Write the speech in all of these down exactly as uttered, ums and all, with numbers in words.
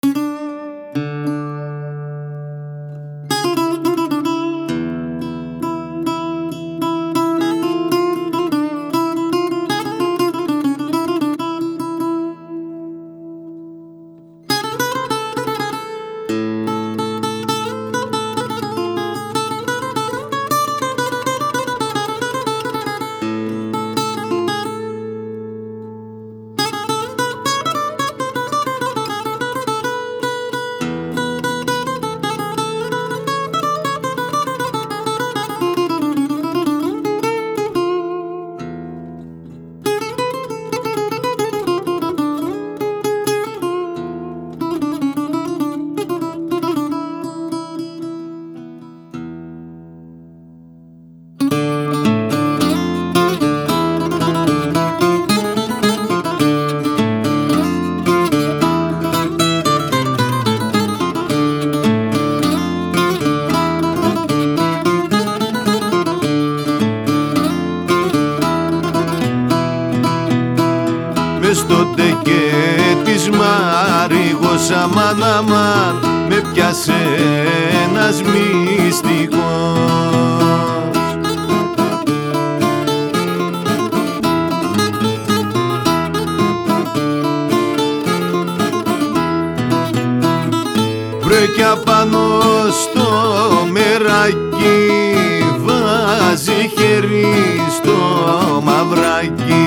Στο τεκέ της Μαρίγος αμάν αμάν με πιάσε ένας μυστικός. Βρε κι απάνω στο μεράκι βάζει χέρι στο μαυράκι.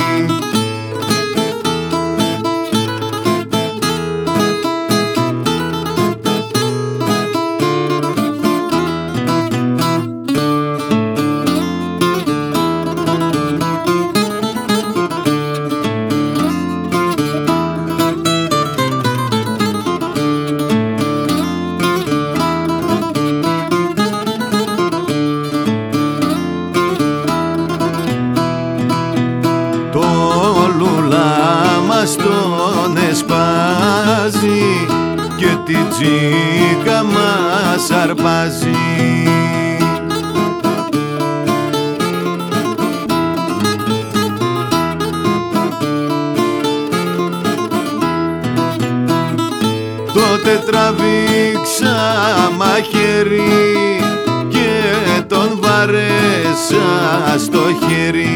Τον εσπάζει και την τσίκα μας αρπάζει. Τότε τραβήξα μαχαίρι και τον βαρέσα στο χέρι.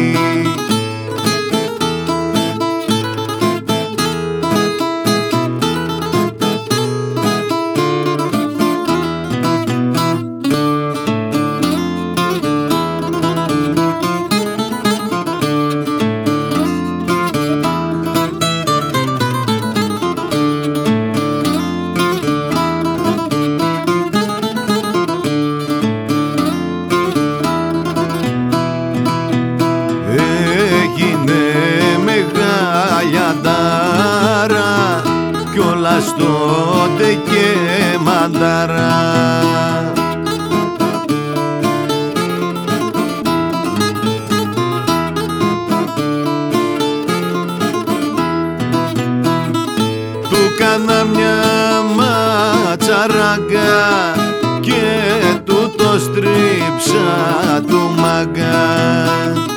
Λιαντάρα κι όλα στόνται και μαντάρα. Του κάνα μια ματσαράγκα και του το στρίψα του μάγκα.